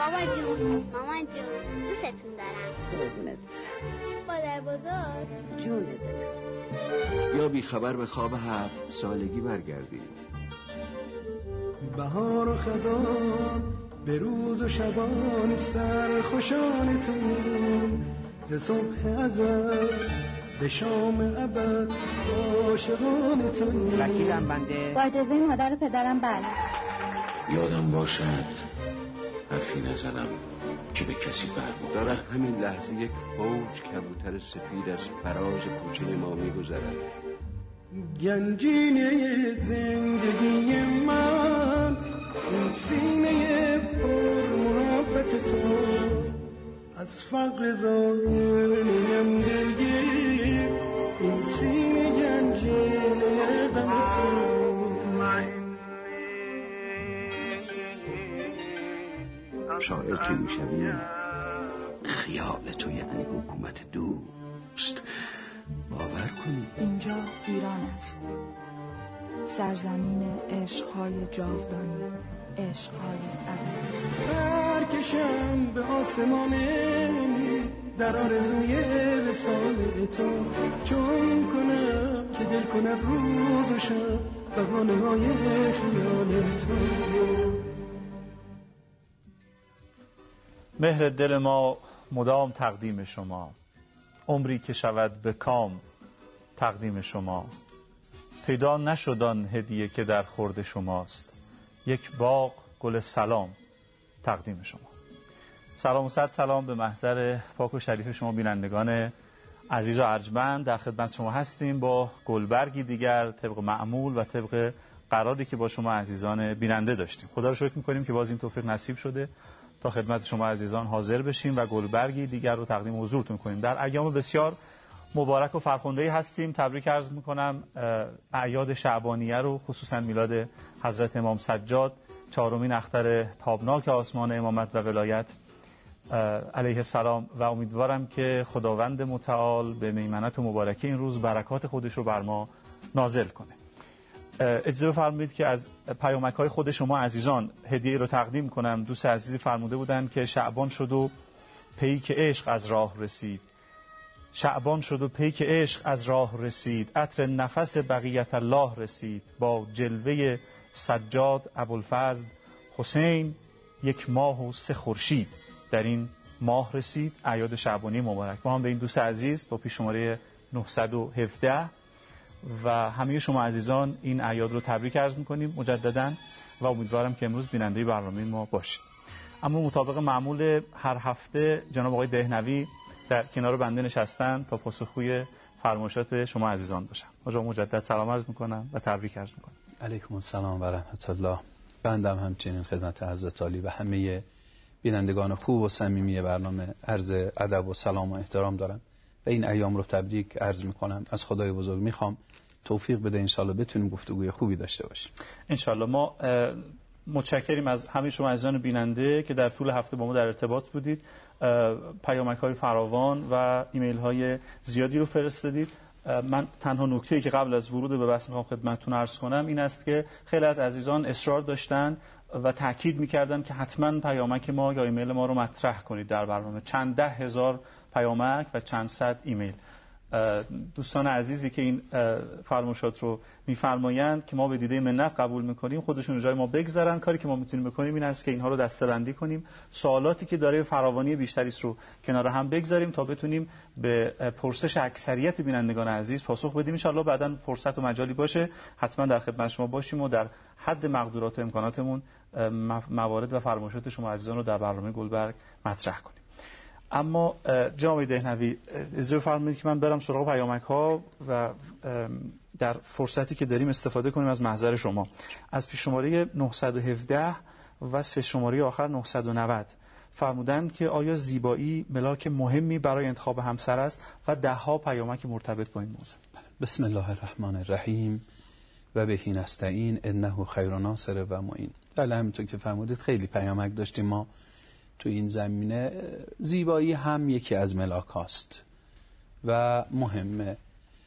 بابا جون، مامان جون، دوستتون دارم. قربونت. مادر بزرگ جونت. یا بی خبر به خواب 7 سالگی برگردی. بهار و خزان به روز و شبان سرخوشان توییم، ز صبح ازل به شام ابد عاشقان توییم. وکیلم بنده. با اجازه مادر و پدرم بله. یادم باشد حرفی نزنم که به کسی داره همین لحظه یک فوج کبوتر سفید از فراز کوچه ما میگذرد. گنجینه زندگی من این سینه پر محبت توست، از فقر ظاهر نیم دلگیر، این سینه گنجینه غم توست. شاعر که میشوی خیال تو یعنی حکومت دوست. باور کنی اینجا ایران است، سرزمین عشقهای جاودانی، عشقهای ابدی. برکشم به آسمان در آرزوی وصال تو، چون کنم که دل کند روز و شب بهانه های خیال تو. مهر دل ما مدام تقدیم شما، عمری که شود به کام تقدیم شما. پیدا نشد آن هدیه که در خورد شماست، یک باغ گل سلام تقدیم شما. سلام و صد سلام به محضر پاک و شریف شما بینندگان عزیز و ارجمند. در خدمت شما هستیم با گلبرگی دیگر طبق معمول و طبق قراری که با شما عزیزان بیننده داشتیم. خدا رو شکر می‌کنیم که باز این توفیق نصیب شده تا خدمت شما عزیزان حاضر بشیم و گلبرگی دیگر رو تقدیم حضورتون کنیم. در ایام بسیار مبارک و فرخنده‌ای هستیم. تبریک عرض می‌کنم اعیاد شعبانیه رو، خصوصا میلاد حضرت امام سجاد، چهارمین اختر تابناک آسمان امامت و ولایت علیه السلام، و امیدوارم که خداوند متعال به میمنت و مبارکی این روز برکات خودش رو بر ما نازل کنه. اجازه بفرمایید که از پیامک‌های خود شما عزیزان هدیه رو تقدیم کنم. دوست عزیزی فرموده بودن که شعبان شد و پیک عشق از راه رسید، شعبان شد و پیک عشق از راه رسید، عطر نفس بقیت الله رسید، با جلوه سجاد ابوالفضل حسین، یک ماه و 3 خورشید در این ماه رسید. اعیاد شعبانی مبارک. ما هم به این دوست عزیز با پیش شماره 917 و همه شما عزیزان این اعیاد رو تبریک عرض می‌کنیم مجدداً و امیدوارم که امروز بیننده برنامه ما باشید. اما مطابق معمول هر هفته جناب آقای دهنوی در کنار بنده نشستن تا پاسخگوی فرمایشات شما عزیزان باشم. آقا مجدد سلام عرض می‌کنم و تبریک عرض می‌کنم. علیکم السلام و رحمت الله. بندم همچنین خدمت حضرت عالی و همه بینندگان خوب و صمیمی برنامه عرض ادب و سلام و احترام دارم و این ایام رو تبریک عرض می‌کنم. از خدای بزرگ می‌خوام توفیق بده انشالله بتونیم گفتگوی خوبی داشته باشیم. انشالله. ما متشکریم از همه شما عزیزان بیننده که در طول هفته با ما در ارتباط بودید، پیامک‌های فراوان و ایمیل‌های زیادی رو فرستادید. من تنها نکته‌ای که قبل از ورود به بحث می‌خوام خدمتتون عرض کنم این است که خیلی از عزیزان اصرار داشتن و تاکید می‌کردن که حتما پیامک ما یا ایمیل ما رو مطرح کنید در برنامه. چند ده هزار پیامک و چند صد ایمیل. دوستان عزیزی که این فرمایشات رو می‌فرمایند که ما به دیده منت قبول می‌کنیم، خودشون جای ما بگذارن. کاری که ما می‌تونیم بکنیم این است که اینها رو دسته‌بندی کنیم، سوالاتی که داره فراوانی بیشتری رو کنار هم بگذاریم تا بتونیم به پرسش اکثریت بینندگان عزیز پاسخ بدیم. ان شاءالله بعداً فرصت و مجالی باشه حتما در خدمت شما باشیم و در حد مقدورات و امکاناتمون موارد و فرمایشات شما عزیزان رو در برنامه گلبرگ مطرح کنیم. اما جناب دهنوی اجازه بفرمایید که من برم سراغ پیامک‌ها و در فرصتی که داریم استفاده کنیم از محضر شما. از پیش شماره 917 و 3 شماره آخر 990 فرمودند که آیا زیبایی ملاک مهمی برای انتخاب همسر است و 10 پیامک مرتبط با این موضوع. بسم الله الرحمن الرحیم و بهی نستعین انه خیر ناصر و معین. بله همونطور که فرمودید خیلی پیامک داشتیم ما تو این زمینه. زیبایی هم یکی از ملاک هاست و مهمه.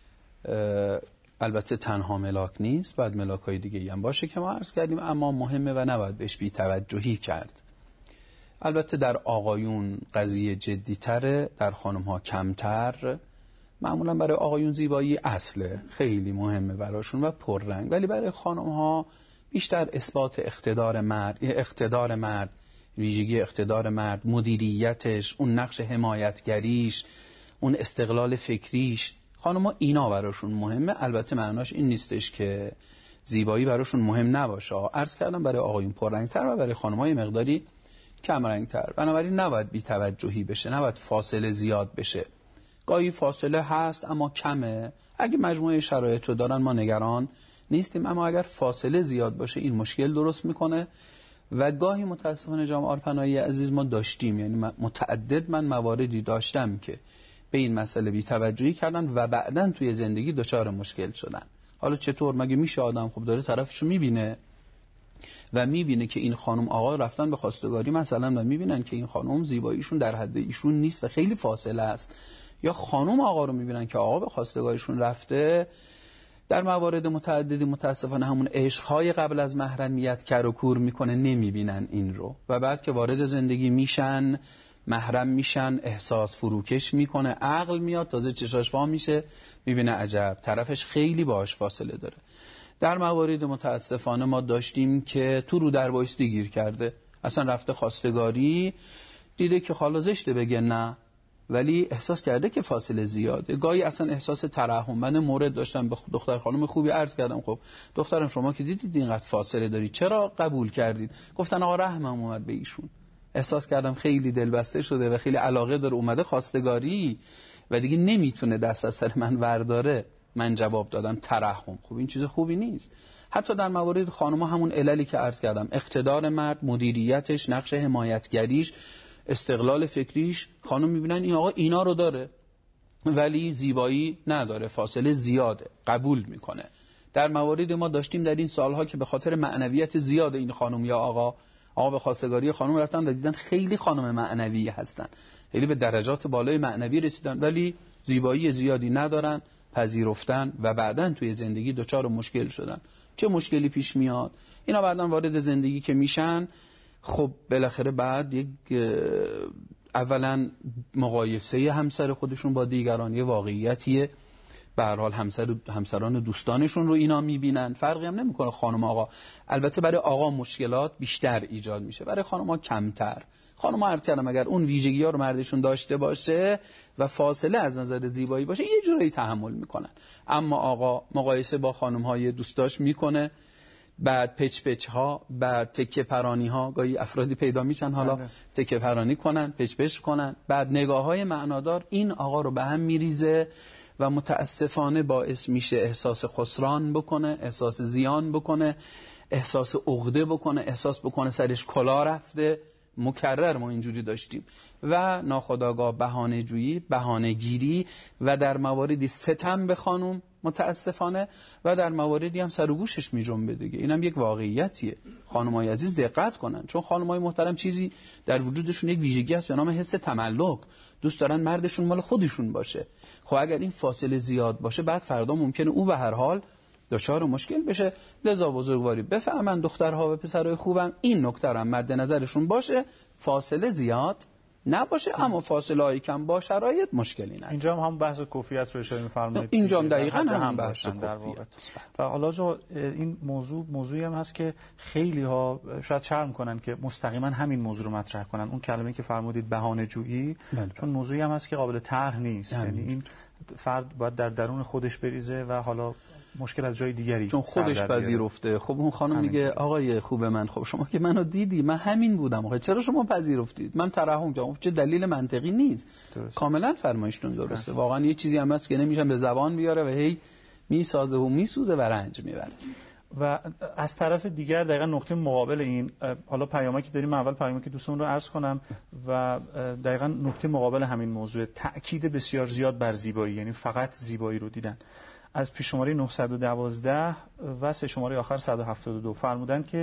البته تنها ملاک نیست، باید ملاک های دیگه هم باشه که ما عرض کردیم، اما مهمه و نباید بهش بی توجهی کرد. البته در آقایون قضیه جدی‌تره، در خانم‌ها کمتر. معمولا برای آقایون زیبایی اصله، خیلی مهمه براشون و پررنگ، ولی برای خانم‌ها بیشتر اثبات اقتدار مرد، ویژگی اقتدار مرد، مدیریتش، اون نقش حمایتگریش، اون استقلال فکریش، خانم‌ها اینا براشون مهمه. البته معناش این نیستش که زیبایی براشون مهم نباشه. عرض کردم برای آقایون پررنگ‌تر و برای خانم‌های مقداری کم رنگ‌تر. بنابراین نباید بی‌توجهی بشه، نباید فاصله زیاد بشه. گاهی فاصله هست اما کمه. اگه مجموعه شرایط رو دارن ما نگران نیستیم، اما اگر فاصله زیاد باشه این مشکل درست میکنه و گاهی متاسفانه جناب آرپنایی عزیز ما داشتیم، یعنی متعدد من مواردی داشتم که به این مسئله بی‌توجهی کردن و بعداً توی زندگی دچار مشکل شدن. حالا چطور؟ مگه میشه آدم خب داره طرفشو میبینه و میبینه که این خانم آقا رفتن به خواستگاری مثلا و میبینن که این خانم زیباییشون در حد ایشون نیست و خیلی فاصله است، یا خانم آقا رو میبینن که آقا به خواستگاریشون رفته، در موارد متعددی متاسفانه همون عشق‌های قبل از محرمیت کر و کور میکنه، نمیبینن این رو و بعد که وارد زندگی میشن، محرم میشن، احساس فروکش میکنه، عقل میاد، تازه چشاش وا میشه، میبینه عجب طرفش خیلی باهاش فاصله داره. در موارد متاسفانه ما داشتیم که تو رو در بایستی گیر کرده، اصلا رفته خواستگاری، دیده که حالا زشته بگه نه، ولی احساس کرده که فاصله زیاده. گاهی اصلا احساس ترحم. من مورد داشتم به دختر خانم خوبی عرض کردم خب دخترم شما که دیدید اینقدر فاصله داری چرا قبول کردید؟ گفتن آقا رحمم اومد به ایشون. احساس کردم خیلی دلبسته شده و خیلی علاقه داره، اومده خواستگاری و دیگه نمیتونه دست از سر من ورداره. من جواب دادم ترحم. خب این چیز خوبی نیست. حتی در موارد خانم‌ها همون عللی که عرض کردم، اقتدار مرد، مدیریتش، نقش حمایتگریش، استقلال فکریش، خانم میبینن این آقا اینا رو داره ولی زیبایی نداره، فاصله زیاده، قبول میکنه. در مواردی ما داشتیم در این سالها که به خاطر معنویت زیاد این خانم یا آقا به خواستگاری خانم رفتن و دیدن خیلی خانم معنوی هستن، خیلی به درجات بالای معنوی رسیدن ولی زیبایی زیادی ندارن، پذیرفتن و بعداً توی زندگی دچار مشکل شدن. چه مشکلی پیش میاد؟ اینا بعداً وارد زندگی که میشن، خب بالاخره بعد یک اولا مقایسه همسر خودشون با دیگران، یه واقعیتیه، به هر حال همسران دوستانشون رو اینا میبینن، فرقی هم نمیکنه خانم آقا. البته برای آقا مشکلات بیشتر ایجاد میشه، برای خانم ها کمتر. خانم ها عرض کردم اگر اون ویژگی ها رو مردشون داشته باشه و فاصله از نظر زیبایی باشه یه جوری تحمل میکنن، اما آقا مقایسه با خانم های دوستاش میکنه، بعد پچ ها، بعد تکه پرانی ها، گاهی افرادی پیدا میشن حالا تکه پرانی کنن، پچ کنن، بعد نگاه های معنادار این آقا رو به هم میریزه و متاسفانه باعث میشه احساس خسران بکنه، احساس زیان بکنه، احساس عقده بکنه، احساس بکنه سرش کلا رفته. مکرر ما اینجوری داشتیم و ناخودآگاه بهانه جویی، بهانه گیری و در مواردی ستم به خانم متاسفانه و در مواردی هم سر و گوشش می جنبه دیگه. اینم یک واقعیتیه. خانمای عزیز دقت کنن، چون خانمای محترم چیزی در وجودشون یک ویژگی هست به نام حس تملک، دوست دارن مردشون مال خودشون باشه. خب اگر این فاصله زیاد باشه بعد فردا ممکنه او به هر حال دچار مشکل بشه. لذا بزرگواری بفهمن دخترها و پسرای خوبم این نکته رو مد نظرشون باشه، فاصله زیاد نباشه اما فاصله های کم با شرایط مشکلی نه. اینجا هم بحث کیفیت رو اشاره می‌فرمایید. اینجا هم دقیقاً هم بحث کیفیت. و حالا این موضوعی هم هست که خیلی ها شاید شرم کنن که مستقیما همین موضوع رو مطرح کنن. اون کلمه که فرمودید بهانه‌جویی، چون موضوعی هم هست که قابل طرح نیست. یعنی این فرد باید در درون خودش بریزه و حالا مشکل از جای دیگری چون خودش پذیرفته. خب اون خانم میگه آقای خوب من، خب شما که منو دیدی، من همین بودم، آقا چرا شما پذیرفتید؟ من ترحم کردم. چه دلیل منطقی نیست. کاملا فرمایشتون درسته. واقعا یه چیزی هم هست که نمیشن به زبان بیاره و هی میسازه و میسوزه و رنج میبره. و از طرف دیگر دقیقا نقطه مقابل این، حالا پیامی که داریم، اول پیامی که دوستان رو عرض کنم و دقیقا نقطه مقابل همین موضوع، تأکید بسیار زیاد بر زیبایی، یعنی فقط زیبایی رو دیدن. از پیش شماره 912 و سه شماره آخر 172 فرمودن که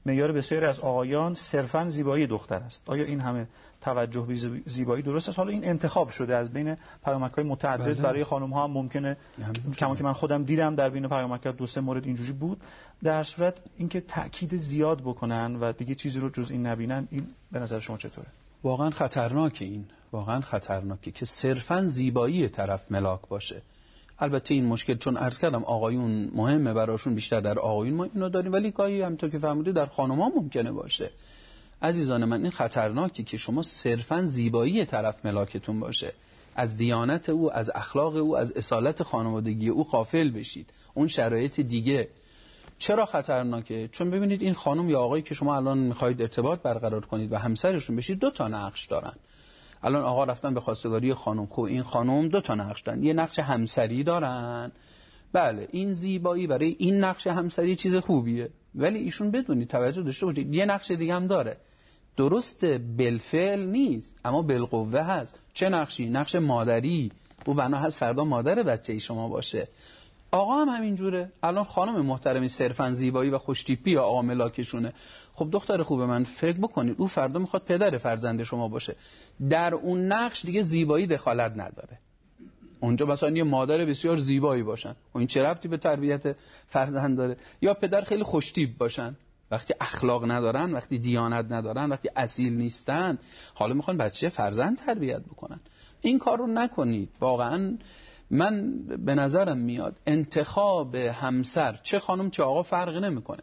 معیار بسیاری از آقایان صرفاً زیبایی دختر است. آیا این همه توجه به زیبایی درست است؟ حالا این انتخاب شده از بین پیامک‌های متعدد. برای خانم‌ها هم ممکنه، کما که من خودم دیدم در بین پیامک‌ها 2-3 مورد اینجوری بود. در صورت اینکه تأکید زیاد بکنن و دیگه چیزی رو جز این نبینن، این به نظر شما چطوره؟ واقعا خطرناکه. این واقعا خطرناکه که صرفاً زیبایی طرف ملاک باشه. البته این مشکل چون عرض کردم آقایون مهمه براشون، بیشتر در آقایون ما اینو داریم، ولی گاهی همونطور که فهمیدید در خانم‌ها ممکنه باشه. عزیزان من، این خطرناکه که شما صرفاً زیبایی طرف ملاکتون باشه، از دیانت او، از اخلاق او، از اصالت خانوادگی او غافل بشید. اون شرایط دیگه. چرا خطرناکه؟ چون ببینید این خانم یا آقایی که شما الان می‌خواید ارتباط برقرار کنید و همسرشون بشید 2 تا نقش دارن. الان آقا رفتن به خواستگاری خانم، خب این خانم 2 تا نقش دارن. یه نقش همسری دارن. بله، این زیبایی برای این نقش همسری چیز خوبیه، ولی ایشون بدونید توجه داشته باشید یه نقش دیگه هم داره. درسته بالفعل نیست اما بالقوه هست. چه نقشی؟ نقش مادری. او بنا هست فردا مادر بچه شما باشه. آقا هم همینجوره. الان خانم محترمی صرفاً زیبایی و خوشتیپی یا آقا ملاکشونه. خب دختر خوب من فکر بکنید او فردا میخواد پدر فرزند شما باشه. در اون نقش دیگه زیبایی دخالت نداره. اونجا مثلا یه مادر بسیار زیبایی باشن، و این چه ربطی به تربیت فرزند داره؟ یا پدر خیلی خوشتیپ باشن، وقتی اخلاق ندارن، وقتی دیانت ندارن، وقتی اصیل نیستن، حالا میخوان بچه فرزند تربیت بکنن. این کار رو نکنید. واقعا من به نظرم میاد انتخاب همسر، چه خانم چه آقا فرق نمیکنه،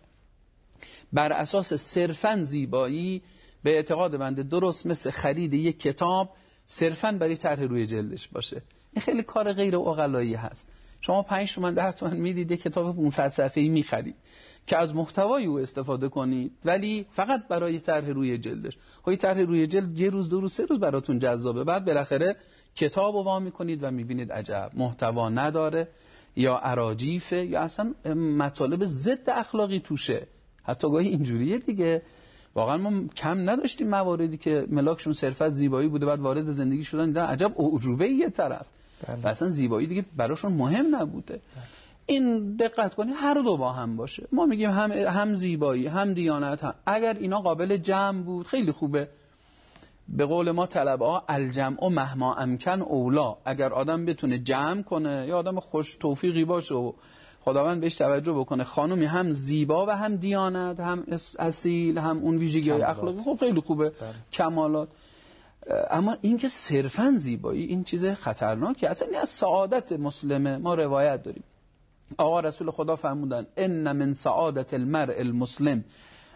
بر اساس صرفاً زیبایی به اعتقاد بنده درست مثل خرید یک کتاب صرفاً برای طرح روی جلدش باشه. این خیلی کار غیر عقلایی هست. شما 5 تومن 10 تومن میدید یک کتاب 500 صفحه‌ای میخرید که از محتوای او استفاده کنید، ولی فقط برای طرح روی جلدش. خب طرح روی جلد 1 روز 2 روز 3 روز براتون جذابه، بعد بالاخره کتابو وا میکنید و میبینید عجب محتوا نداره، یا اراجیفه، یا اصلا مطالب ضد اخلاقی توشه. حتی گاهی اینجوریه دیگه. واقعا ما کم نداشتیم مواردی که ملاکشون صرفا زیبایی بوده، بعد وارد زندگی شدن دیدن عجب اعجوبه یه طرف. و اصلا زیبایی دیگه براشون مهم نبوده. این دقت کنید هر دو با هم باشه. ما میگیم هم زیبایی هم دیانت هم. اگر اینا قابل جمع بود خیلی خوبه. به قول ما طلبه‌ها الجمع مهما امکن اولا. اگر آدم بتونه جمع کنه، یا آدم خوش توفیقی باشه و خداوند بهش توجه بکنه، خانومی هم زیبا و هم دیانت، هم اصیل، هم اون ویژگی‌های اخلاقی، خب خیلی خوبه. کمالات. اما این که صرفاً زیبایی، این چیز خطرناکه. اصلا این از سعادت مسلمه. ما روایت داریم آقا رسول خدا فرمودن ان من سعادت المرء المسلم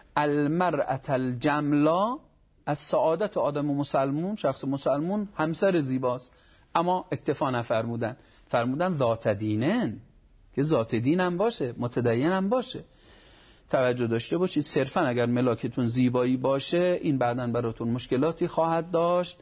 المرأة الجملا. از سعادت آدم مسلمون، شخص مسلمون، همسر زیباست. اما اکتفا نفرمودن، فرمودن ذات دینن، که ذات دین هم باشه، متدین هم باشه. توجه داشته باشید صرفا اگر ملاکتون زیبایی باشه این بعداً براتون مشکلاتی خواهد داشت.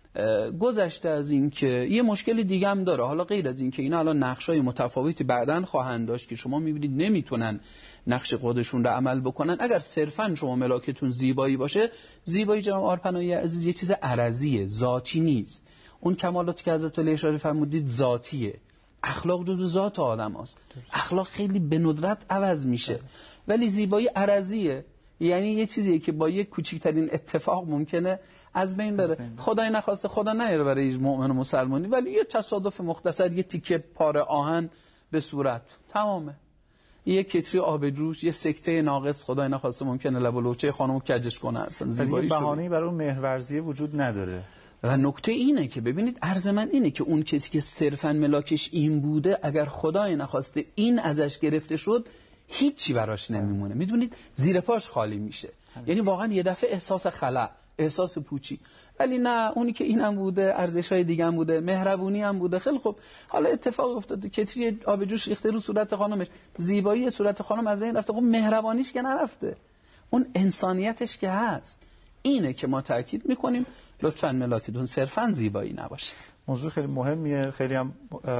گذشته از این که یه مشکل دیگه هم داره، حالا غیر از این که اینا الان نقشای متفاوتی بعداً خواهند داشت که شما میبینید نمیتونن نقش خودشون رو عمل بکنن. اگر صرفاً شما ملاکتون زیبایی باشه، زیبایی جناب آرپنایی عزیز یه چیز عرضیه، ذاتی نیست. اون کمالاتی که حضرت علی اشاره فرمودید ذاتیه. اخلاق جزو ذات آدم هست. اخلاق خیلی به ندرت عوض میشه، ولی زیبایی عرضیه. یعنی یه چیزیه که با یک کوچکترین اتفاق ممکنه از بین بره. خدای نخواسته، خدا نیاره برای مؤمن و مسلمانی، ولی یه تصادف مختصر، یه تیکه پاره آهن به صورت، تمامه. یه کتری آبجوش، یه سکته ناقص، خدای نخواسته ممکنه لب و لوچه خانمو کجش کنه. اصلا زیبایی بهانه‌ای برای اون مهرورزی وجود نداره. و نکته اینه که ببینید عرض من اینه که اون کسی که صرفاً ملاکش این بوده، اگر خدای نخواسته این ازش گرفته شد، هیچی براش نمیمونه. میدونید زیر پاش خالی میشه. یعنی واقعا یه دفعه احساس خلأ، احساس پوچی. ولی نه، اونی که اینم بوده، ارزش‌های دیگه هم بوده، مهربونی هم بوده، خیلی خوب. حالا اتفاق افتاده کتری آبجوش ریخته رو صورت خانمش، زیبایی صورت خانم از بین رفته، خب مهربانیش که نرفته، اون انسانیتش که هست. اینه که ما تاکید میکنیم لطفاً ملاکتون صرفاً زیبایی نباشه. موضوع خیلی مهمیه، خیلی هم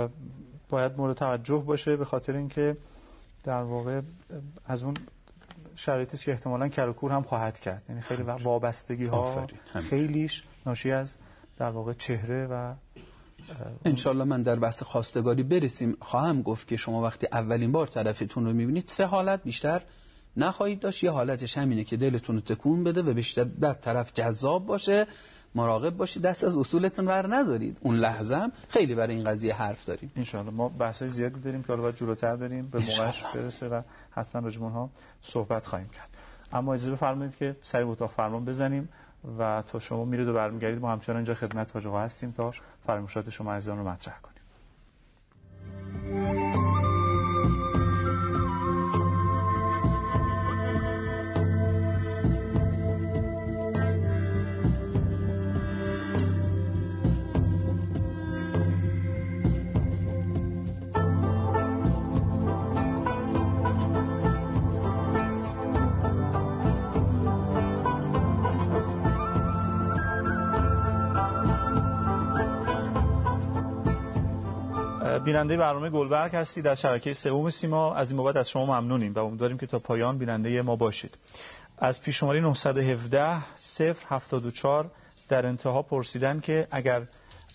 باید مورد توجه باشه، به خاطر اینکه در واقع از اون شرایطی که احتمالاً کر هم خواهد کرد. یعنی خیلی وابستگی ها خیلیش ناشی از در واقع چهره و انشالله من در بحث خواستگاری برسیم خواهم گفت که شما وقتی اولین بار طرفتون رو میبینید 3 حالت بیشتر نخواهید داشت. یه حالتش همینه که دلتون رو تکون بده و بیشتر در طرف جذاب باشه. مراقب باشید دست از اصولتون ور ندارید. اون لحظه هم خیلی برای این قضیه حرف داریم. ان شاء الله ما بحثای زیادی داریم که حالا باید جلوتر بریم به موقعش برسه و حتما راجع به اونها صحبت خواهیم کرد. اما اجازه بفرمایید که سری اتاق فرمان بزنیم و تا شما میرید و برمیگردید ما همچنان اینجا خدمت حاج آقا هستیم تا فرمایشات شما عزیزان رو مطرح کنیم. بیننده برنامه گلبرگ هستید از شبکه سوم سیما. از این بابت از شما ممنونیم و امیدواریم که تا پایان بیننده ما باشید. از پیش شماره 917 074 در انتها پرسیدن که اگر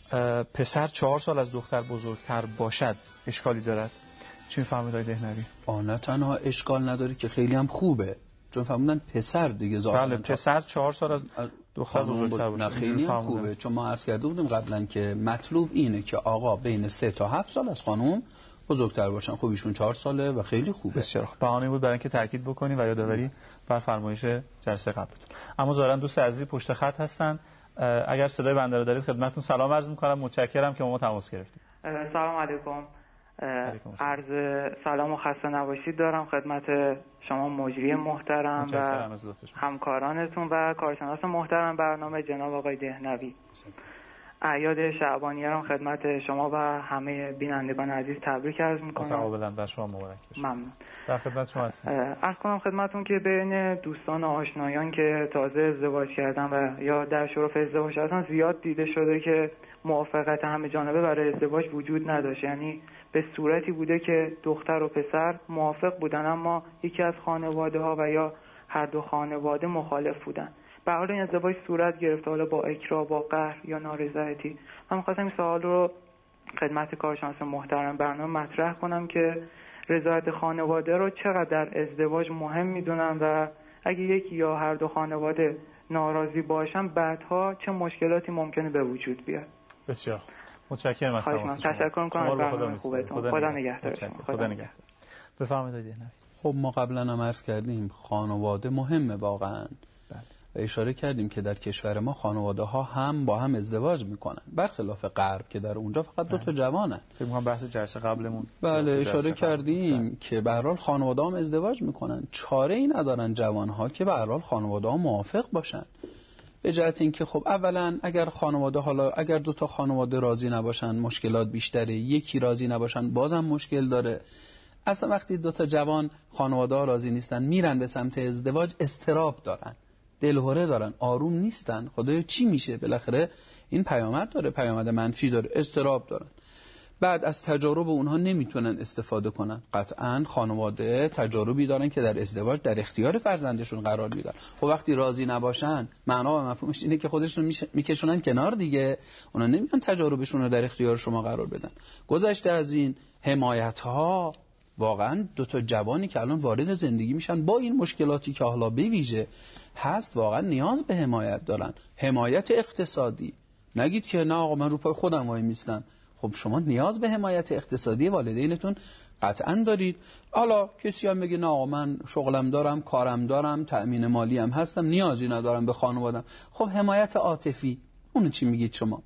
پسر 4 سال از دختر بزرگتر باشد اشکالی دارد؟ چی می‌فرمایید آقای دهنوی؟ نه تنها اشکال نداره که خیلی هم خوبه، چون فهمیدن پسر دیگه ظاهرا بله پسر 4 سال از دختر بزرگتر باشه. خیلی هم خوبه، چون ما عرض کرده بودیم قبلا که مطلوب اینه که آقا بین 3 تا 7 سال از خانم بزرگتر باشن. خب ایشون 4 ساله و خیلی خوبه. بسیار بهانه‌ای بود برای اینکه تاکید بکنیم و یادآوری بر فرمایش جلسه قبلتون. اما ظاهرا دوست عزیزی پشت خط هستن. اگر صدای بنده رو دارید خدمتتون سلام عرض می‌کنم. متشکرم که ما تماس گرفتید. سلام علیکم. عرض سلام و خسته نباشید دارم خدمت شما مجری محترم و همکارانتون و کارشناس محترم برنامه جناب آقای دهنوی. اعیاد شعبانیه را خدمت شما و همه بینندگان عزیز تبریک عرض می‌کنم. تقابلا بر شما مبارک باشه. ممنون. در خدمت شما هستم. عرض کنم خدمتتون که بین دوستان و آشنایان که تازه ازدواج کردن و یا در شرف ازدواج هستن زیاد دیده شده که موافقت همه جانبه برای ازدواج وجود نداشت. یعنی به صورتی بوده که دختر و پسر موافق بودن اما یکی از خانواده‌ها و یا هر دو خانواده مخالف بودن. به حال این ازدواج صورت گرفته، حالا با اکراه، با قهر یا نارضایتی. من می‌خواستم این سوال رو خدمت کارشناس محترم برنامه مطرح کنم که رضایت خانواده رو چقدر در ازدواج مهم می‌دونن و اگه یکی یا هر دو خانواده ناراضی باشن بعدها چه مشکلاتی ممکنه به وجود بیاد. بسیار متشکرم از تماستون. تشکر می‌کنم از برنامه خوبتون. خدا نگهدار. خدا نگهدار. بفرمایید آقای دهنوی. خب ما قبلا هم عرض کردیم خانواده مهمه واقعاً. و اشاره کردیم که در کشور ما خانواده ها هم با هم ازدواج میکنن، برخلاف غرب که در اونجا فقط 2 تا جوانن. فکر می‌کنم بحث جلسه قبلمون بله اشاره کردیم که به هر حال خانواده هم ازدواج میکنن، چاره ای ندارن جوان ها که به هر حال خانواده ها موافق باشن. به جهت اینکه خب اولا اگر خانواده اگر 2 تا خانواده راضی نباشن مشکلات بیشتره، یکی راضی نباشن بازم مشکل داره. اصلا وقتی 2 تا جوان خانواده ها راضی نیستن میرن به سمت ازدواج اضطراب دارن، دلهره دارن، آروم نیستن. خدایا چی میشه؟ بالاخره این پیامد داره، پیامد منفی داره، اضطراب دارن. بعد از تجارب اونها نمیتونن استفاده کنن. قطعاً خانواده تجاربی دارن که در ازدواج در اختیار فرزندشون قرار میدن. خب وقتی راضی نباشن معنا و مفهومش اینه که خودشون میکشونن کنار دیگه. اونا نمیان تجاربشون رو در اختیار شما قرار بدن. گذشته از این حمایت ها، واقعاً 2 تا جوانی که الان وارد زندگی میشن با این مشکلاتی که حالا به ویژه هست واقعا نیاز به حمایت دارن. حمایت اقتصادی. نگید که نه آقا من رو پای خودم وای میستم. خب شما نیاز به حمایت اقتصادی والدینتون قطعا دارید. حالا کسی هم بگه نه آقا من شغلم دارم، کارم دارم، تأمین مالی هم هستم، نیازی ندارم به خانوادم. خب حمایت عاطفی اون چی میگید شما؟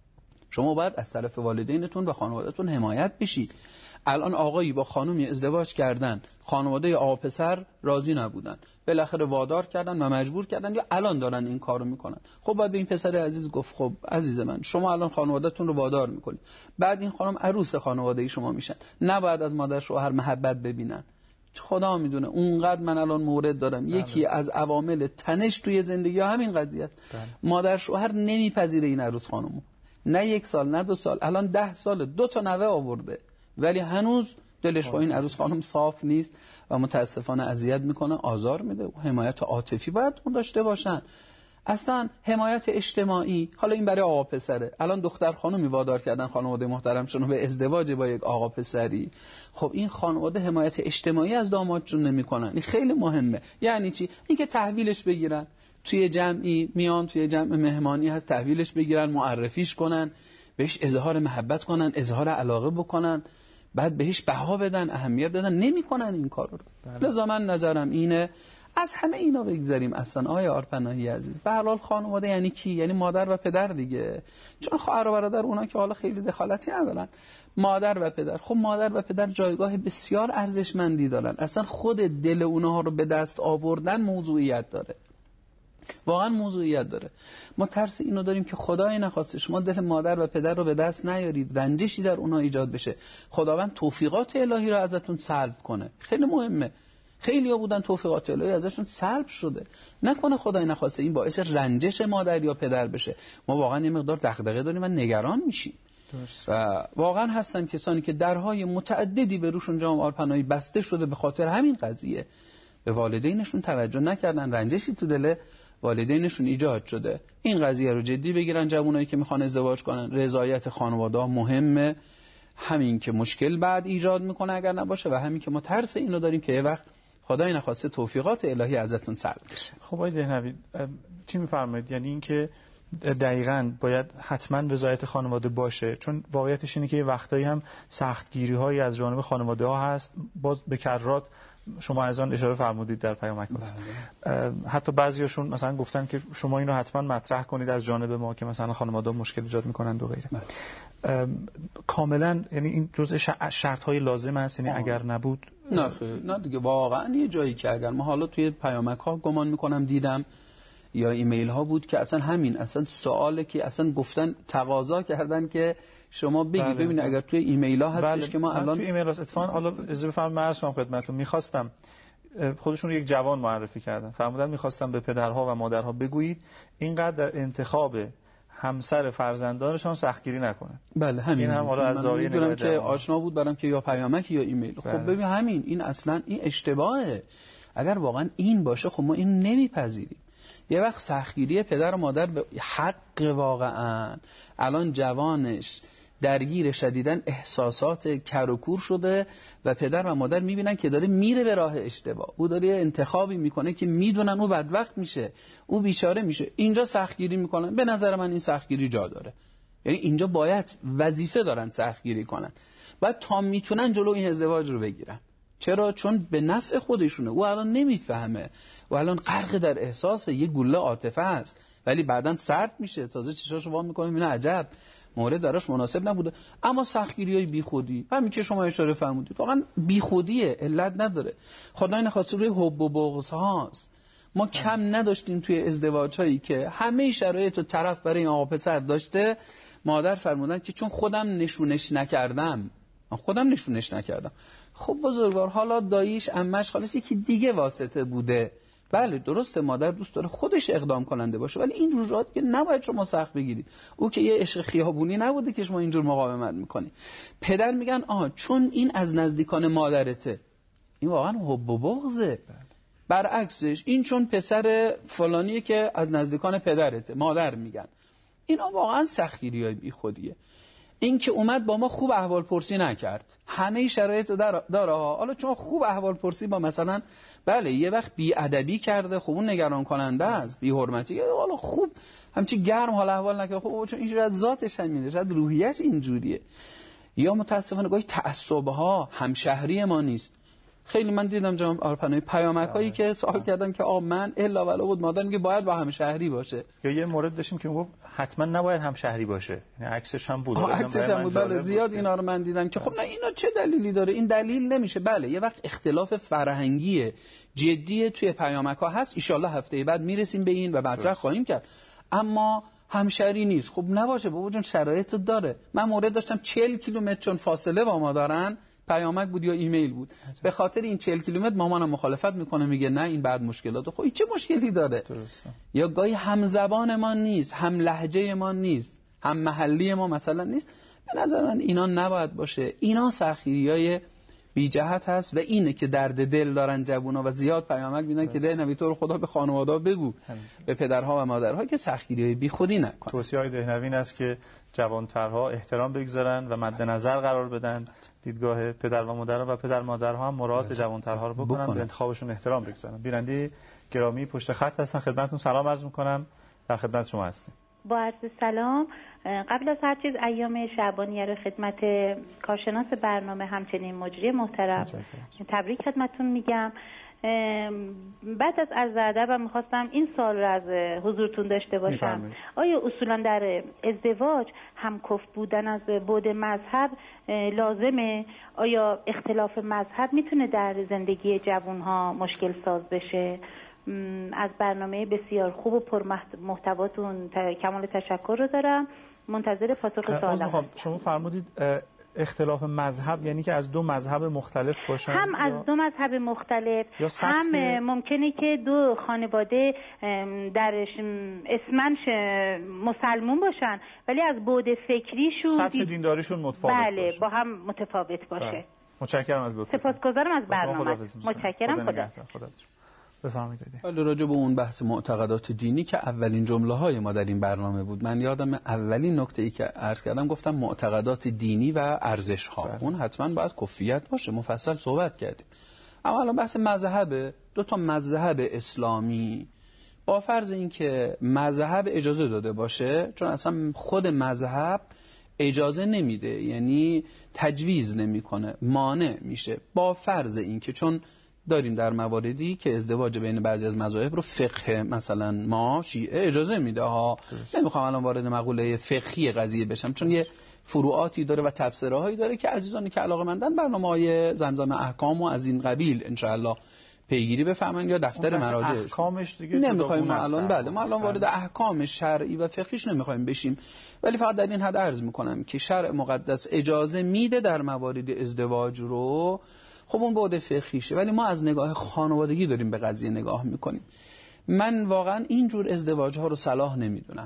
شما باید از طرف والدینتون و خانوادهتون حمایت بشید. الان آقایی با خانومی ازدواج کردن، خانواده آقا پسر راضی نبودن، بالاخره وادار کردن و مجبور کردن یا الان دارن این کارو میکنن. خب باید به این پسر عزیز گفت خب عزیز من شما الان خانوادهتون رو وادار میکنید، بعد این خانم عروس خانواده شما میشن، نباید از مادر شوهر محبت ببینن. خدا میدونه اونقدر من الان مورد دارم. یکی از عوامل تنش توی زندگی همین قضیه است. مادر شوهر نمیپذیره این عروس خانومو، نه 1 سال نه 2 سال، الان 10 سال 2 تا نوه آورده ولی هنوز دلش با این عروس خانم صاف نیست و متاسفانه اذیت میکنه، آزار میده. و حمایت عاطفی باید اون داشته باشن. اصلا حمایت اجتماعی، حالا این برای آقا پسره، الان دختر خانومی وادار کردن خانواده محترمشون به ازدواج با یک آقا پسری، خب این خانواده حمایت اجتماعی از دامادشون نمیکنن. این خیلی مهمه. یعنی چی؟ اینکه تحویلش بگیرن، توی جمعی میان، توی جمع مهمانی هست، تحویلش بگیرن، معرفیش کنن، بهش اظهار محبت کنن، اظهار علاقه بکنن، بعد بهش بها بدن، اهمیت بدن. نمیکنن این کارو رو. لذا من نظرم اینه از همه اینا بگذاریم. اصلا آقای آرپناهی عزیز، به هر حال خانواده یعنی کی؟ یعنی مادر و پدر دیگه. چون خواهر و برادر اونا که حالا خیلی دخالتی ندارن، مادر و پدر، خب مادر و پدر جایگاه بسیار ارزشمندی دارن. اصلا خود دل اونها رو به دست آوردن موضوعیت داره، واقعا موضوعیت داره. ما ترس اینو داریم که خدای نخواسته شما دل مادر و پدر رو به دست نیارید، رنجشی در اونها ایجاد بشه، خداوند توفیقات الهی رو ازتون سلب کنه. خیلی مهمه. خیلی‌ها بودن توفیقات الهی ازشون سلب شده، نکنه خدای نخواسته این باعث رنجش مادر یا پدر بشه. ما واقعا یه مقدار دغدغه داریم و نگران میشیم. و واقعا هستن کسانی که درهای متعددی به روشون جناب آرپناهی بسته شده به خاطر همین قضیه. به والدینشون توجه نکردن، رنجشی تو دل والدینشون ایجاد شده. این قضیه رو جدی بگیرن جوانایی که میخوان ازدواج کنن. رضایت خانواده‌ها مهمه، همین که مشکل بعد ایجاد میکنه اگر نباشه، و همین که ما ترس اینو داریم که یه وقت خدای نخواسته توفیقات الهی ازتون سلب بشه. خب آقای دهنوی چی میفرمایید؟ یعنی اینکه دقیقاً باید حتما رضایت خانواده باشه، چون واقعیتش اینه که یه وقتایی هم سختگیری‌هایی از جانب خانواده‌ها هست. باز به کرات شما از آن اشاره فرمودید در پیامکات. حتی بعضیاشون مثلا گفتن که شما این رو حتما مطرح کنید از جانب ما که مثلا خانواده‌ها مشکل ایجاد می‌کنند و غیره. کاملا یعنی این جزء شرط‌های لازم است، یعنی اگر نبود نه دیگه. واقعا یه جایی که اگر ما حالا توی پیامک‌ها گمان می‌کنم دیدم یا ایمیل ها بود که اصلا همین اصلا سواله که اصلا گفتن تقاضا کردن که شما بگید. ببینید اگر توی ایمیل ها هستش که ما الان توی ایمیل هست اتفاقا حالا اجازه بفرمایید من عرض کنم خدمتتون، می‌خواستم خودشون رو یک جوان معرفی کردن، فرمودن می‌خواستم به پدرها و مادرها بگویید اینقدر در انتخاب همسر فرزندانشان سختگیری نکنن. بله همین. این هم حالا از زاویه می‌دونم که آشنا بود برام که یا پیامک یا ایمیل. خب ببین همین این اصلا این اشتباهه. اگر واقعا این باشه خب ما این نمیپذیریم. یه وقت سختگیری پدر و مادر به حق واقعا الان جوانش درگیر شدیدن احساسات کر و کور شده و پدر و مادر میبینن که داره میره به راه اشتباه، او داره انتخابی میکنه که میدونن او بدبخت میشه، او بیچاره میشه، اینجا سختگیری میکنن. به نظر من این سختگیری جا داره. یعنی اینجا باید وظیفه دارن سختگیری کنن، باید تا میتونن جلو این ازدواج رو بگیرن. چرا؟ چون به نفع خودشونه. او الان نمیفهمه، او الان غرق در احساس یه گله عاطفه است، ولی بعداً سرد میشه، تازه چشاشو وا میکنه میبینه عجب مورد براش مناسب نبوده. اما سختگیریای بیخودی همین که شما اشاره فرمودید واقعا بیخودیه، علت نداره. خدای نخواسته روی حب و بغض هاست. ما کم نداشتیم توی ازدواج هایی که همه شرایط و طرف برای این آقا پسر داشته، مادر فرمودن که چون خودم نشونش نکردم. خب بزرگوار حالا داییش عمش خالص یکی دیگه واسطه بوده. بله درسته مادر دوست داره خودش اقدام کننده باشه، ولی این جور که نباید شما سخت بگیرید. او که یه عشق خیابونی نبوده که شما اینجور مقاومت میکنی. پدر میگن چون این از نزدیکان مادرته. این واقعا حب و بغضه. برعکسش این چون پسر فلانیه که از نزدیکان پدرته، مادر میگن. اینا واقعا سختگیریای بیخودیه. این که اومد با ما خوب احوال پرسی نکرد، همه شرایط داره ها. حالا چون خوب احوال پرسی با مثلا بله یه وقت بی ادبی کرده، خب اون نگران کننده است، بی حرمتی، حالا خوب همچی گرم حال احوال نکرد، خب چون اینجوری از ذاتش همینه، شاید روحیه‌اش اینجوریه. یا متاسفانه گاهی تعصب‌ها همشهری ما نیست. خیلی من دیدم جناب آرپناهی پیامکایی که سوال کردن که من الا ولا بود مادر میگه باید با همشهری باشه. یا یه مورد داشتیم که میگفت حتما نباید همشهری باشه، یعنی عکسش هم بود. عکسش هم بود. بله زیاد اینا رو من دیدم که خب نه اینا چه دلیلی داره؟ این دلیل نمیشه. بله یه وقت اختلاف فرهنگی جدی توی پیامک‌ها هست، ان شاءالله هفته بعد میرسیم به این و مطرح خواهیم کرد. اما همشهری نیست. خب نباشه بابا جون، شرایطو داره. من مورد داشتم 40 کیلومتر چون فاصله با ما دارن، پیامک بود یا ایمیل بود، به خاطر این 40 کیلومتر مامانم مخالفت میکنه، میگه نه این بعد مشکلات. خب چه مشکلی داره؟ درسته. یا گاهی هم زبان ما نیست، هم لهجه ما نیست، هم محلی ما مثلا نیست. به نظر من اینا نباید باشه. اینا سختگیریای بی جهت هست و اینه که درد دل دارن جوونا و زیاد پیامک میدن که دهنوی تو رو خدا به خانواده‌ها بگو، به پدرها و مادرها که سختگیری‌های بیخودی نکنن. توصیه‌های دهنوی این است که جوانترها احترام بگذارن و مد نظر قرار بدن دیدگاه پدر و مادرها و پدر مادرها هم مراعات جوانترها رو بکنن، به انتخابشون احترام بگذارن. بیننده گرامی پشت خط هستن، خدمتتون سلام عرض می‌کنم، در خدمت شما هستیم. با عرض سلام. قبل از هر چیز ایام شعبانیه رو خدمت کارشناس برنامه همچنین مجری محترم تبریک خدمتتون میگم. بعد از عرض ادب میخواستم این سوال رو از حضورتون داشته باشم. آیا اصولا در ازدواج همکف بودن از بعد مذهب لازمه؟ آیا اختلاف مذهب میتونه در زندگی جوانها مشکل ساز بشه؟ از برنامه بسیار خوب و پرمحتواتون کمال تشکر رو دارم. منتظر پاسخ سوالم. شما فرمودید اختلاف مذهب یعنی که از دو مذهب مختلف باشن؟ هم از دو مذهب مختلف، هم ممکنه که دو خانواده درش اسمن مسلمون باشن ولی از بعد فکریشون سطح دینداریشون متفاوت بله باشه. با هم متفاوت باشه. متشکرم از لطفتون. سپاسگزارم از برنامه. متشکرم. خدا. بفرمایید. حالا راجع به اون بحث معتقدات دینی که اولین جمله‌های ما در این برنامه بود، من یادم اولین نکته‌ای که عرض کردم گفتم معتقدات دینی و ارزش‌ها، اون حتما باید کفیت باشه، مفصل صحبت کردیم. اما الان بحث مذهب، دو تا مذهب اسلامی با فرض اینکه مذهب اجازه داده باشه، چون اصلا خود مذهب اجازه نمیده، یعنی تجویز نمیکنه، مانع میشه، با فرض اینکه چون داریم در مواردی که ازدواج بین بعضی از مذاهب رو فقه مثلا ما شیعه اجازه میده ها. نمیخوام الان وارد مقوله فقهی قضیه بشم چون یه فروعاتی داره و تفسیرهایی داره که عزیزانی که علاقه‌مندن برنامه‌های زمزم احکام و از این قبیل ان شاءالله پیگیری بفهمن یا دفتر مراجعش. احکامش دیگه نمیخوایم ما الان ما الان وارد احکام شرعی و فقهیش نمیخوایم بشیم، ولی فقط در این حد عرض میکنم که شرع مقدس اجازه میده در موارد ازدواج رو. خب اون بعد فقهیشه، ولی ما از نگاه خانوادگی داریم به قضیه نگاه میکنیم. من واقعا اینجور ازدواج ها رو صلاح نمیدونم.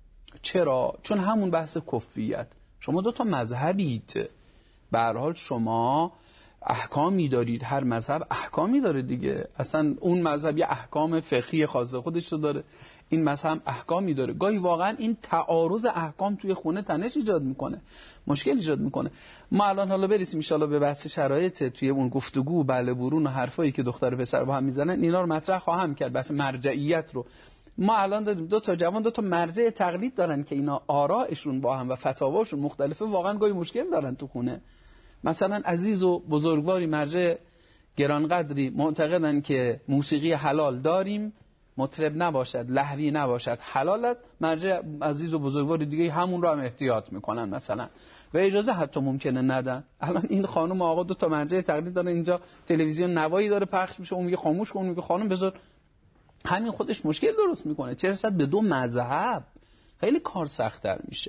چرا؟ چون همون بحث کفیت، شما دو تا مذهبید، به هر حال شما احکامی دارید، هر مذهب احکامی داره دیگه، اصلا اون مذهب یه احکام فقهی خاص خودش رو داره، این مذهب احکامی داره. گاهی واقعا این تعارض احکام توی خونه تنش ایجاد میکنه، مشکل ایجاد میکنه. ما الان حالا برسیم ان شاءالله به بحث شرایط توی اون گفتگو بله برون و حرفایی که دختر و پسر با هم میزنن، اینا رو مطرح خواهم کرد، بحث مرجعیت رو. ما الان داریم دو تا جوان دو تا مرجع تقلید دارن که اینا آرائشون با هم و فتاواشون مختلفه، واقعا گاهی مشکل دارن تو خونه. مثلا عزیز و بزرگواری مرجع گرانقدری معتقدن که موسیقی حلال داریم، مطرب نباشد، لهوی نباشد، حلال است. مرجع عزیز و بزرگوار دیگه همون رو هم احتیاط میکنن مثلا و اجازه حتی ممکنه ندن. الان این خانم و آقا دو تا مرجع تقلید دارن، اینجا تلویزیون نوایی داره پخش میشه، اون میگه خاموش کن، اون میگه خانم بذار. همین خودش مشکل درست میکنه، چه رسد به دو مذهب، خیلی کار سخت‌تر میشه.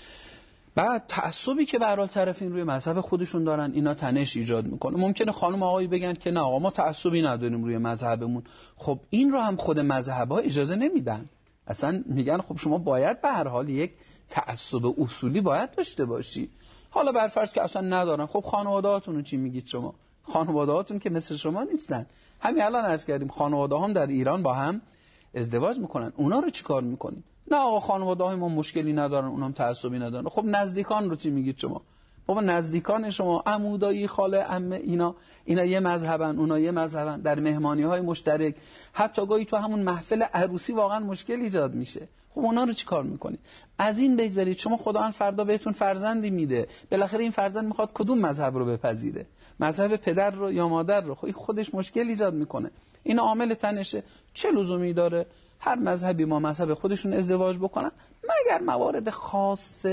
بعد تعصبی که به هر حال طرفین روی مذهب خودشون دارن، اینا تنش ایجاد میکنه. ممکنه خانم آقایی بگن که نه آقا ما تعصبی نداریم روی مذهبمون. خب این رو هم خود مذهب‌ها اجازه نمیدن، اصلا میگن خب شما باید به هر حال یک تعصب اصولی باید داشته باشی. حالا برفرض که اصلا ندارن، خب خانواده‌هاتون رو چی میگید شما؟ خانواده‌هاتون که مثل شما نیستن. همین الان عرض کردیم خانواده هم در ایران با هم ازدواج میکنن، اونا رو چیکار میکنید؟ نه آقا خانواده‌های ما مشکلی ندارن، اونام تعصبی ندارن. خب نزدیکان رو چی میگید شما؟ بابا نزدیکان شما، عمودایی، خاله، عمه، اینا یه مذهبن، اونا یه مذهبن. در مهمانی‌های مشترک، حتی گاهی تو همون محفل عروسی واقعا مشکل ایجاد میشه. خب اونا رو چیکار میکنید؟ از این بگذارید، شما خداوند فردا بهتون فرزندی میده، بالاخره این فرزند میخواد کدوم مذهب رو بپذیره؟ مذهب پدر رو یا مادر رو؟ خب خودش مشکل ایجاد میکنه. این عامل تنشه. چه لزومی داره هر مذهبی ما مذهب خودشون ازدواج بکنن، مگر موارد خاص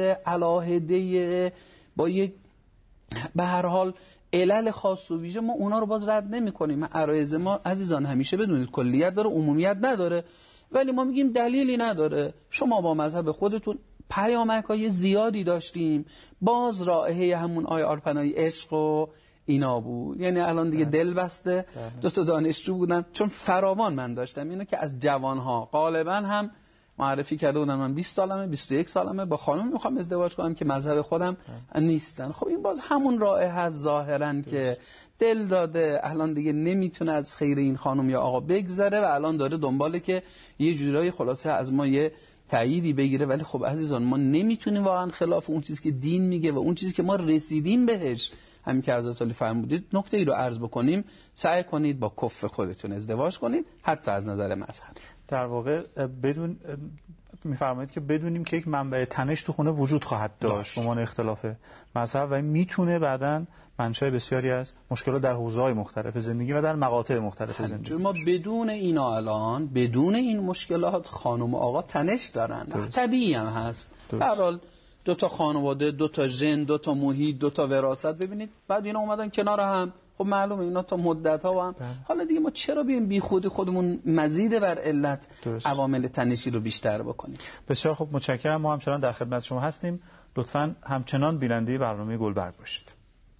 علاهده با یک به هر حال علل خاص و ویژه، ما اونا رو باز رد نمی‌کنیم. عرایض ما عزیزان همیشه بدونید کلیت داره، عمومیت نداره، ولی ما میگیم دلیلی نداره. شما با مذهب خودتون پیامک‌های زیادی داشتیم، باز رائحه همون آیه آرپنای عشق و اینا بود. یعنی الان دیگه دل بسته. دو تا دانشجو بودن، چون فراوان من داشتم اینو که از جوانها غالبا هم معرفی کرده بودن من 20 سالمه 21 سالمه با خانم میخوام ازدواج کنم که مذهب خودم نیستن. خب این باز همون راه هست ظاهرا که دل داده الان دیگه نمیتونه از خیر این خانم یا آقا بگذره و الان داره دنباله که یه جورایی خلاصه از ما یه تأییدی بگیره. ولی خب عزیزان ما نمیتونیم واقعا خلاف اون چیزی که دین میگه و اون چیزی که ما رسیدیم بهش، همین که حضرت علی فرمودید نکته ای رو عرض بکنیم، سعی کنید با کف خودتون ازدواج کنید حتی از نظر مذهب. در واقع بدون میفرمایید که بدونیم که یک منبع تنش تو خونه وجود خواهد داشت به عنوان اختلاف مذهب و این میتونه بعداً منشأ بسیاری از مشکلات در حوزه‌های مختلف زندگی و در مقاطع مختلف زندگی. ما بدون اینا الان بدون این مشکلات خانم و آقا تنش دارن. طبیعی هم هست. به هر حال دو تا خانواده، دو تا ژن، دو تا محیط، دو تا وراثت، ببینید بعد اینا اومدن کنار هم. خب معلومه اینا تا مدت‌ها با هم. حالا دیگه ما چرا بیایم بی خودی خودمون مزید بر علت عوامل تنشی رو بیشتر بکنیم؟ بسیار خوب، متشکرم. ما همچنان در خدمت شما هستیم. لطفاً همچنان بیننده برنامه گلبرگ باشید.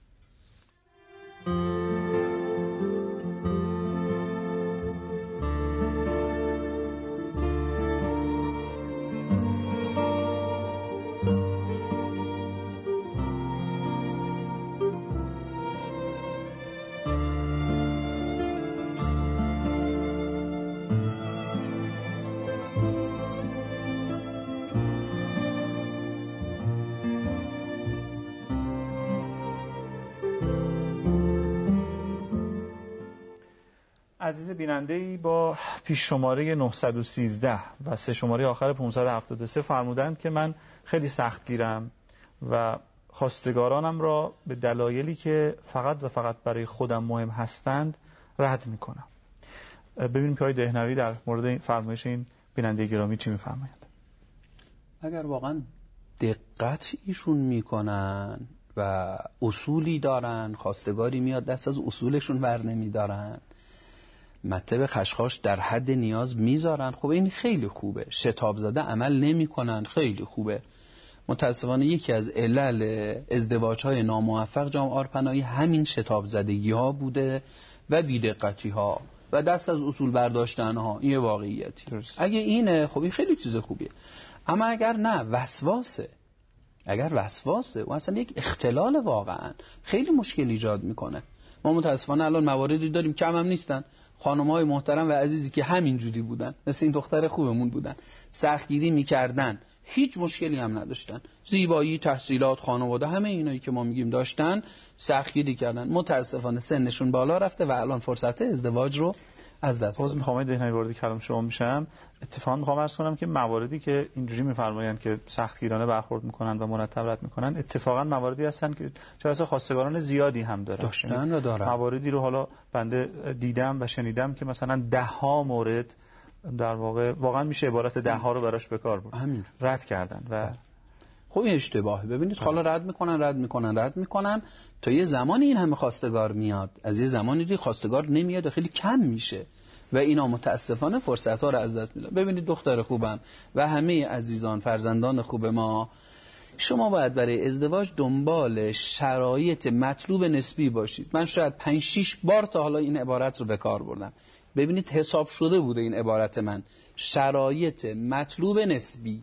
عزیز بیننده‌ای با پیش شماره 913 و سه شماره آخر 573 فرمودند که من خیلی سختگیرم و خواستگارانم را به دلایلی که فقط و فقط برای خودم مهم هستند رد میکنم. ببینیم که آقای دهنوی در مورد فرمایش این بیننده گرامی چی میفرمایند. اگر واقعا دقت ایشون میکنن و اصولی دارن، خواستگاری میاد دست از اصولشون ور نمیدارن، مطلب خشخاش در حد نیاز میذارن، خب این خیلی خوبه. شتاب زده عمل نمیکنن، خیلی خوبه. متاسفانه یکی از علل ازدواج‌های ناموفق جناب آرپنایی همین شتاب زدگی ها بوده و بی‌دقتی ها و دست از اصول برداشتن ها. این واقعیتی. اگه اینه خب این خیلی چیز خوبیه. اما اگر نه وسواسه، اگر وسواسه و اصلا یک اختلال واقعا خیلی مشکل ایجاد میکنه. ما متاسفانه الان مواردی داریم کم هم نیستن، خانم‌های محترم و عزیزی که همین جوری بودن، مثل این دختر خوبمون بودن، سختگیری میکردن، هیچ مشکلی هم نداشتن، زیبایی، تحصیلات، خانواده، همه اینایی که ما میگیم داشتن، سختگیری کردن. متاسفانه سنشون بالا رفته و الان فرصت ازدواج رو از دست دادن. میخوام دهنوی وارد کلام شما میشم. اتفاقا میخوام عرض کنم که مواردی که اینجوری میفرمایند که سختگیرانه برخورد میکنن و مرتب رد میکنن، اتفاقا مواردی هستن که چه بسا خواستگاران زیادی هم داشتن و دارن. مواردی رو حالا بنده دیدم و شنیدم که مثلا 10 مورد در واقعا میشه عبارت 10 رو براش به کار برد، رد کردن و خب این اشتباهه. ببینید حالا رد میکنن تا یه زمانی این همه خواستگار میاد، از یه زمانی دیگه خواستگار نمیاد و خیلی کم میشه و اینا متاسفانه فرصت‌ها رو از دست میدن. ببینید دختر خوبم و همه عزیزان فرزندان خوب ما، شما باید برای ازدواج دنبال شرایط مطلوب نسبی باشید. من شاید 5-6 بار تا حالا این عبارت رو به کار بردم. ببینید حساب شده بوده این عبارت من. شرایط مطلوب نسبی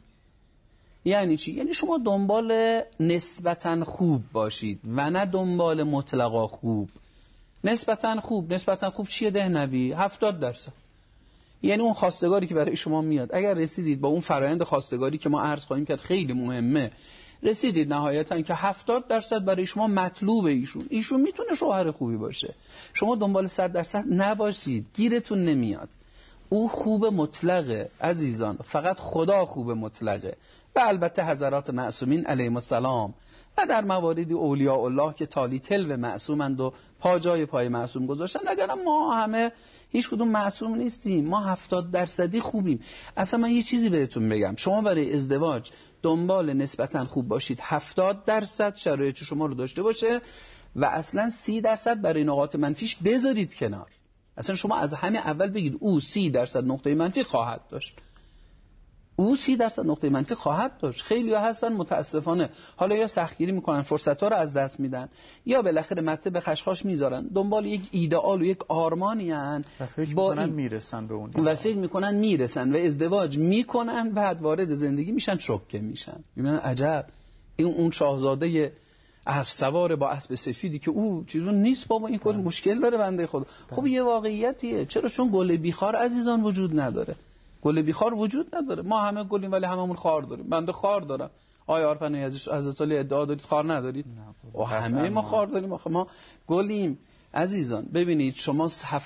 یعنی چی؟ یعنی شما دنبال نسبتاً خوب باشید و نه دنبال مطلقا خوب. نسبتاً خوب چیه دهنوی؟ 70%. یعنی اون خواستگاری که برای شما میاد، اگر رسیدید با اون فرآیند خواستگاری که ما عرض خواهیم کرد خیلی مهمه، رسیدید نهایتاً که 70% برای شما مطلوبه ایشون میتونه شوهر خوبی باشه، شما دنبال 100% نباشید، گیرتون نمیاد. او خوب مطلقه عزیزان، فقط خدا خوب مطلقه و البته حضرات معصومین علیهم السلام و در مواردی اولیاء الله که تالی تلو معصومند و پا جای پای معصوم گذاشتن. اگر ما همه هیچ کدوم معصوم نیستیم، ما 70% خوبیم. اصلا من یه چیزی بهتون بگم، شما برای ازدواج دنبال نسبتاً خوب باشید، 70% شرایط شما رو داشته باشه و اصلا 30% برای نقاط منفیش بذارید کنار. اصلا شما از همه اول بگید او 30% نقطه منفی خواهد داشت، او 30% نقطه منفی خواهد داشت. خیلی ها هستن متاسفانه حالا یا سختگیری میکنن، فرصت‌ها رو از دست میدن، یا بالاخره مته به خشخاش میذارن، دنبال یک ایدئال و یک آرمانی ان و فکر میکنن میرسن به اون و فکر میکنن میرسن و ازدواج میکنن، بعد وارد زندگی میشن شوکه میشن. میگن عجب اون شاهزاده اسب سوار با اسب سفیدی که او چیزون نیست بابا، این کلی مشکل داره بنده خدا. خب یه واقعیتیه. چرا؟ چون گل بیخار عزیزان وجود نداره. گل بیخار وجود نداره. ما همه گلیم ولی هممون خار داریم. بنده خار دارم. آیا عارفان حضرت علی ادعا دارید خار ندارید؟ همه ما خار داریم. آخه ما گلیم عزیزان. ببینید شما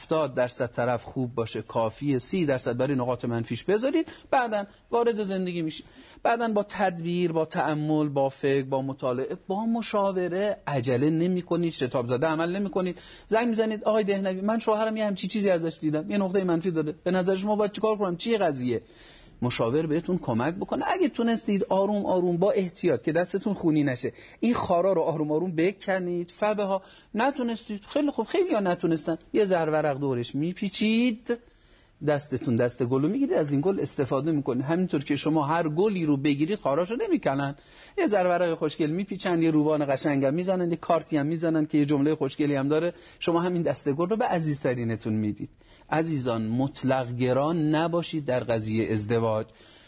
70% طرف خوب باشه کافیه، 30% برای نقاط منفیش بذارید، بعدن وارد زندگی میشید. بعدن با تدبیر، با تأمل، با فکر، با مطالعه، با مشاوره، عجله نمی‌کنید، شتاب زده عمل نمی‌کنید. زنگ می‌زنید آقای دهنوی من شوهرم یه همچین چیزی ازش دیدم، یه نقطه منفی داره، به نظر شما باید چیکار کنم؟ چیه قضیه؟ مشاور بهتون کمک بکنه. اگه تونستید آروم آروم با احتیاط که دستتون خونی نشه این خارا رو آروم آروم بکنید. فبها نتونستید خیلی خوب، خیلی ها نتونستن، یه ذرورق دورش میپیچید، دستتون دست گلو میگیرید، از این گل استفاده میکنید. همینطور که شما هر گلی رو بگیرید خاراشو نمیکنن، یه ذرورق خوشگل میپیچن، یه روبان قشنگم میزنن، یه کارتی هم میزنن که یه جمله خوشگلی هم داره، شما همین دست گل رو به عزیزترینتون میدید. عزیزان مطلق گران نباشید در قضیه ازدواج.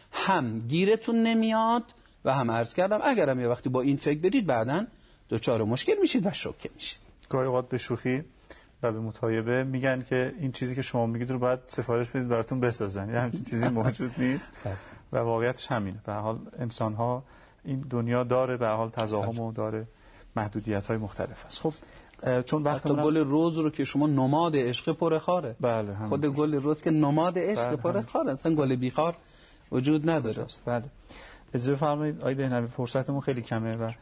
هم گیرتون نمیاد و هم عرض کردم اگرم یه وقتی با این فکر برید بعداً دچار مشکل میشید و شوکه میشید. گاهی اوقات به شوخی و به مطایبه میگن که این چیزی که شما میگید رو باید سفارش بدید براتون بسازن، یعنی همچین چیزی موجود نیست و واقعیتش همینه. به هر حال انسان‌ها این دنیا داره به هر حال تزاحم و داره محدودیت‌های مختلف است. خب چون وقت گل روز رو که شما نماد عشق پر خاره. بله خود گل روز که نماد عشق پر خاره، اصلا گل بیخار وجود نداره. بله اجازه بفرمایید آقای دهنوی فرصتمون خیلی کمه و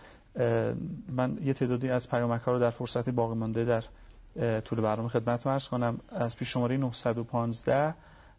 من یه تعدادی از پیامک‌ها رو در فرصت باقی مانده در طول برنامه خدمتتون عرض کنم. از پیش شماره 915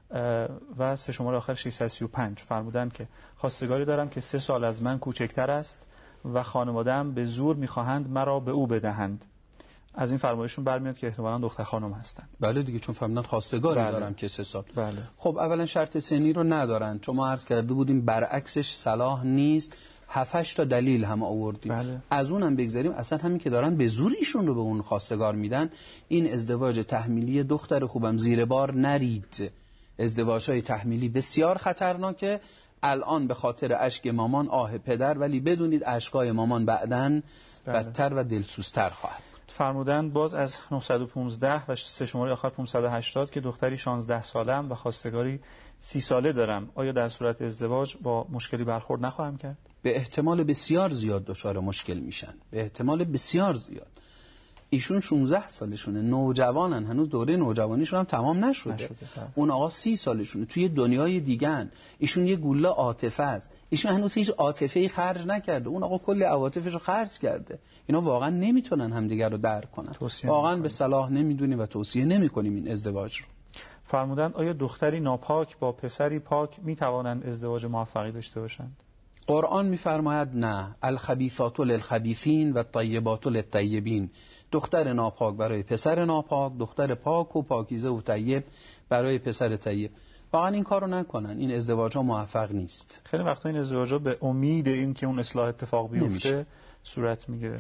و سه شماره آخر 635 فرمودن که خواستگاری دارم که 3 سال از من کوچکتر است و خانواده‌ام به زور می‌خواهند مرا به او بدهند. از این فرمایشون برمیاد که احتمالاً دختر خانم هستن. بله دیگه، چون فهمیدن خواستگاری دارم که 3 سال. بله. خب اولا شرط سنی رو ندارن، چون ما عرض کرده بودیم برعکسش صلاح نیست. 7-8 تا دلیل هم آوردیم. بله. از اونم بگذاریم اصلا همین که دارن به زور ایشون رو به اون خواستگار میدن، این ازدواج تحمیلی دختر خوبم زیر بار نرید. ازدواج‌های تحمیلی بسیار خطرناکه. الان به خاطر اشک مامان آه پدر، ولی بدونید اشکای مامان بعداً بدتر و دلسوزتر خواهد. فرمودن باز از 915 و سه شماره آخر 580 که دختری 16 سالم و خواستگاری 30 ساله دارم، آیا در صورت ازدواج با مشکلی برخورد نخواهم کرد؟ به احتمال بسیار زیاد دچار مشکل میشن، به احتمال بسیار زیاد. ایشون 16 سالشونه، نوجوانن، هنوز دوره نوجوانیشون هم تمام نشده. اون آقا 30 سالشونه، توی دنیای دیگه‌ن. ایشون یه گوله عاطفه است، ایشون هنوز هیچ عاطفه‌ای خرج نکرده، اون آقا کل عواطفش رو خرج کرده. اینا واقعا نمیتونن همدیگر رو درک کنن. واقعا به صلاح نمیدونیم و توصیه نمیکنیم این ازدواج رو. فرمودن آیا دختری ناپاک با پسری پاک میتوانند ازدواج موفقی داشته باشند؟ قرآن میفرماید نه، الخبیثات للخبیثین و الطیبات للطیبین. دختر ناپاک برای پسر ناپاک، دختر پاک و پاکیزه و طیب برای پسر طیب. واقعا این کارو نکنن، این ازدواج ها موفق نیست. خیلی وقتا این ازدواج ها به امید این که اون اصلاح اتفاق بیفته صورت میگیره.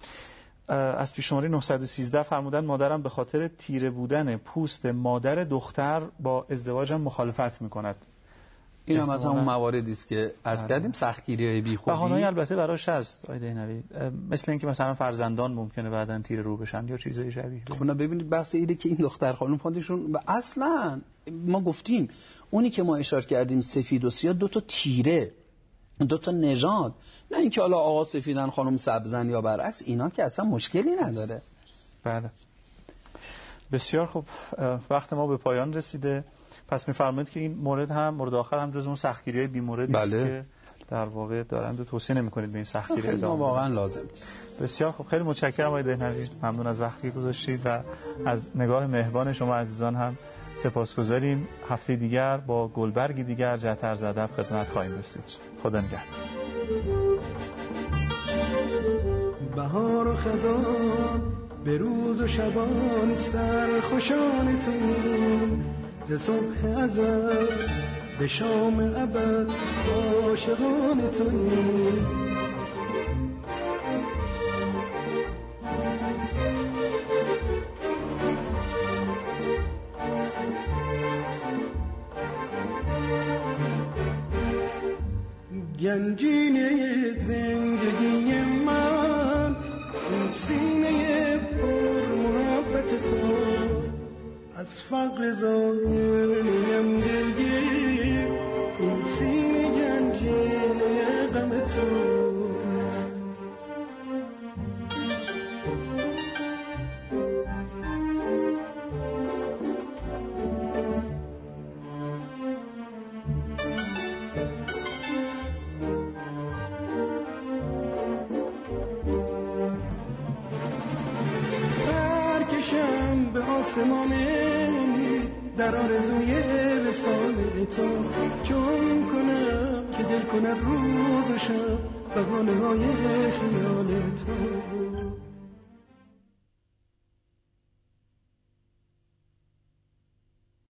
از پیش شماره 913 فرمودن مادرم به خاطر تیره بودن پوست مادر دختر با ازدواجم مخالفت میکند. این هم از همون مواردی است که عرض کردیم سختگیری‌های بیخودی. بهانه‌ای البته براش هست آقای دهنوی، مثل اینکه مثلا فرزندان ممکنه بعداً تیره رو بشن یا چیزای شبیه. خب نه ببینید بحث اینه که این دختر خانم خودشون اصلا ما گفتیم اونی که ما اشاره کردیم سفید و سیاه، 2 تا تیره، 2 تا نژاد، نه اینکه حالا آقا سفیدن خانم سبزن یا برعکس، اینا که اصلا مشکلی نداره. بله بسیار خوب، وقت ما به پایان رسیده. پس می‌فرمایید که این مورد هم مورد آخر هم جز اون سختگیری‌های بی‌موردی است که در واقع دارند و توصیه نمی‌کنید به این سختگیری ادامه بدید. واقعا لازم است. بسیار خوب، خیلی متشکرم آقای دهنوی، ممنون از وقتی گذاشتید و از نگاه مهربان شما عزیزان هم سپاسگزاریم. هفته دیگر با گلبرگی دیگر جهت عرض ادب خدمت خواهیم رسید. خدا نگهدار. بهار و خزان به روز و شبان سرخوشان تو ز صبح ازل به شام ابد عاشقان تویی. گنجینه زندگی من این سینه پر محبت توست، از فقر ظاهر نیم دلگیر، این سینه گنجینه غم توست. آسمانی در آرزوی وصال تو، چون کنم که دل کند روز و شب بهانه های خیال تو.